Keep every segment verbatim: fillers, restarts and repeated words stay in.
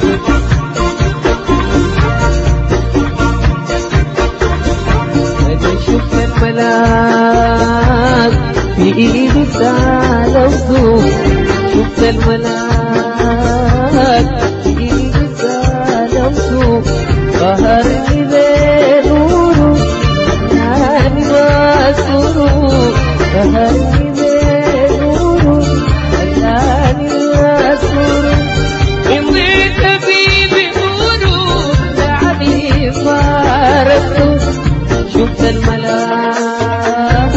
شفت الملاك في ايدي سالة وصوف، شفت الملاك في ايدي سالة وصوف، ظهرني بنوره ناني واسوره، ظهرني بنوره ناني واسوره، امضيت بي بنوره دعني فارقته. شفت الملاك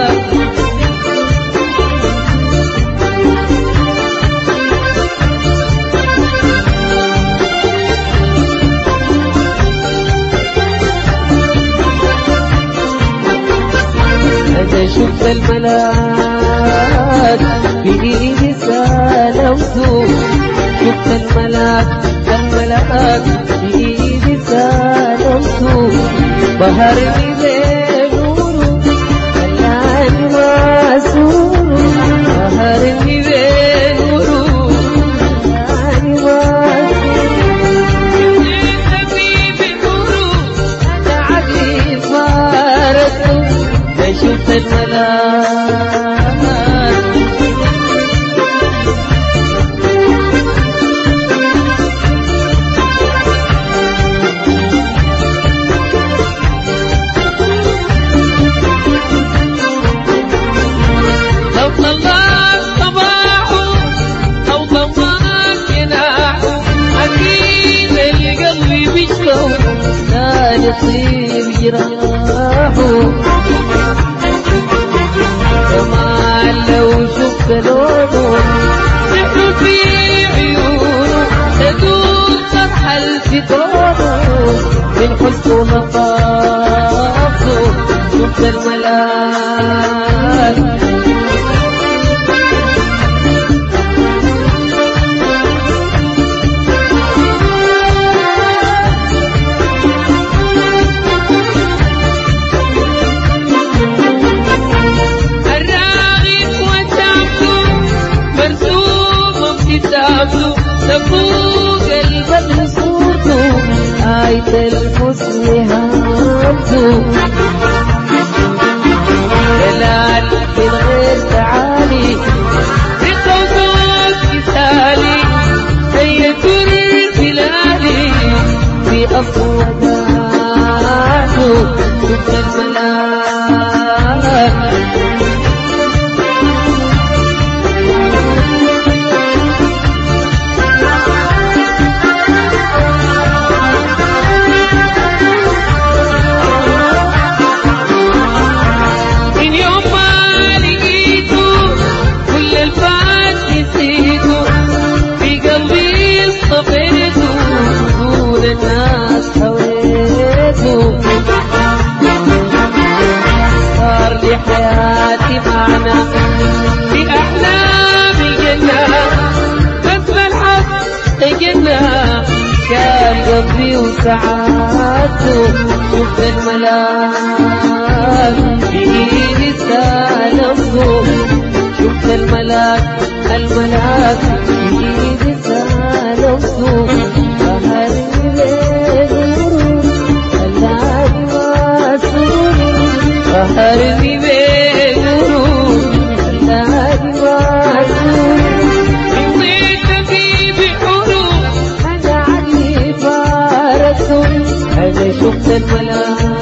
أنا شفت الملاك في إيدي سالة وصوف، شفت الملاك الملاك في إيدي سالة وصوف، ظهرني بنوره خلاني واسوره، ظهرني بنوره خلاني واسوره، امضيت بي بنوره أنا عقلي فارقته. شفت الملاك لو طلعت صباحه أو ضمك جناحه أكيد القلب بيشكو لا يطيب جراحه. كمان لو شفت لونه سحر في عيونه تدوم فرحة في كونه من حسن ولطافته. شفت الملاك تفوق البدر صورته آية المسلماته، جلال من غير تعالي بصوتك مثالي هية البلاد في أصواتاته. شفت الملاك الناس حويته، صار لي حياتي معنا في أحلام الجنة، بس الحظ جنة كان قلبي وسعادته. شفت الملاك في إيدي سالة وصوف، شفت الملاك الملاك في إيدي سالة وصوف، ظهرني بنوره خلاني واسوره، امضيت بي بحوره أنا عقلي فارقته. أنا شفت الملاك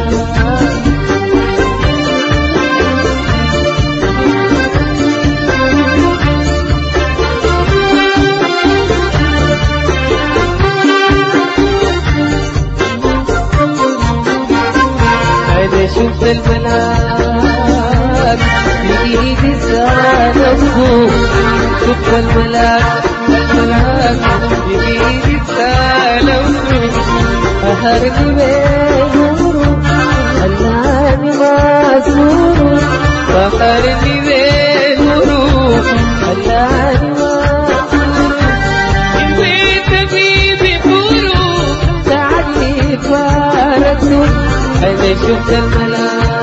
شفت الملاك في ايدي سالة وصوف، شفت الملاك الملاك في ايدي سالة وصوف، ظهرني بنوره خلاني واسوره، ظهرني بنوره خلاني واسوره، امضيت بي بحوره ساعدني فارقته. أنا شفت الملاك